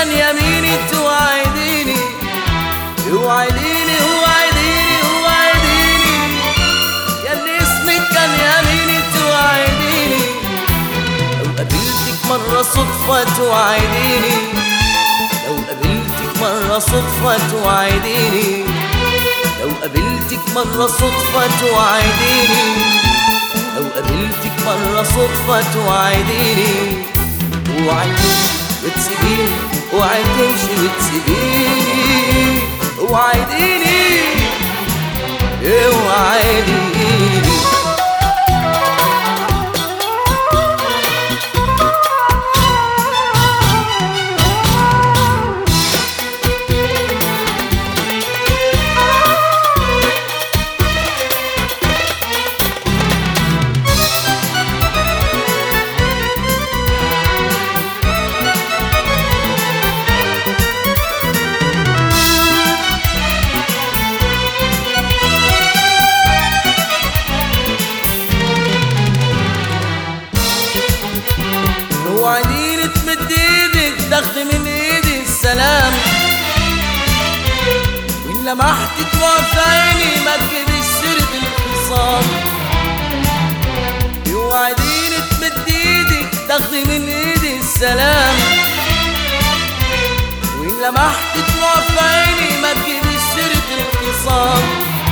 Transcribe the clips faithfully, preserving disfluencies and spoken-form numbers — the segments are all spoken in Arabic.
كان يميني توعديني توعديني وعديني وعديني، ياللي اسمك كان يميني توعديني، لو قابلتك مرة صدفة توعديني، لو قابلتك مرة صدفة توعديني، لو قابلتك مرة صدفة توعديني، لو قابلتك مرة صدفة توعديني، اوعي وتسيبيني، اوعي تمشي وتسيبيني، اوعديني اوعديني. توعديني تمد ايدك تاخدي من ايدي السلام، وان لمحتك وفي عيني ما تجيبيش سيرة الخصام. توعديني تمد ايدك تاخدي من ايدي السلام، وان لمحتك وفي عيني ما تجيبيش سيرة الخصام.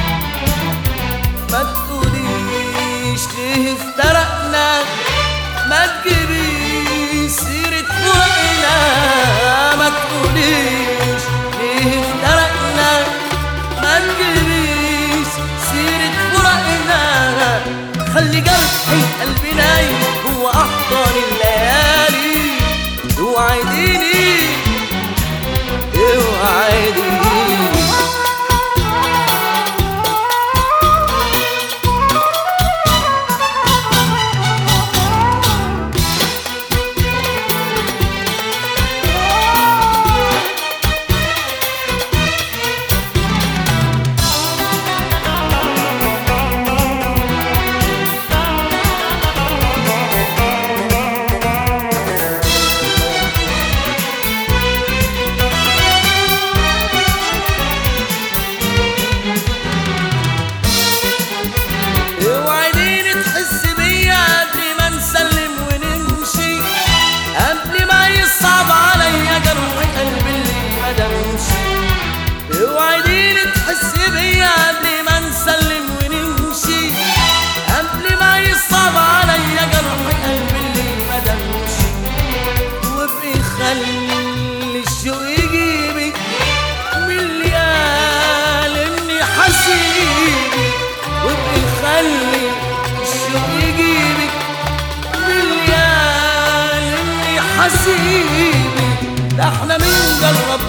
ما تقوليش ليه افترقنا، ما تجيبيش سيرة فراقنا، ما تقوليش ليه افترقنا، ما تجيبيش سيرة فراقنا. خلي جرحي قلبي نايم جوا أحضان الليالي، اوعديني اوعديني. اوعديني تحسي بيا قبل ما نسلم ونمشي، قبل ما يصعب عليا جرح قلبي اللي ما دمش. وابقي خلي الشوق يجيبك من اللي قال اني حسيبك، وابقي خلي الشوق يجيبك من اللي قال اني حسيبك. ده احنا من جرب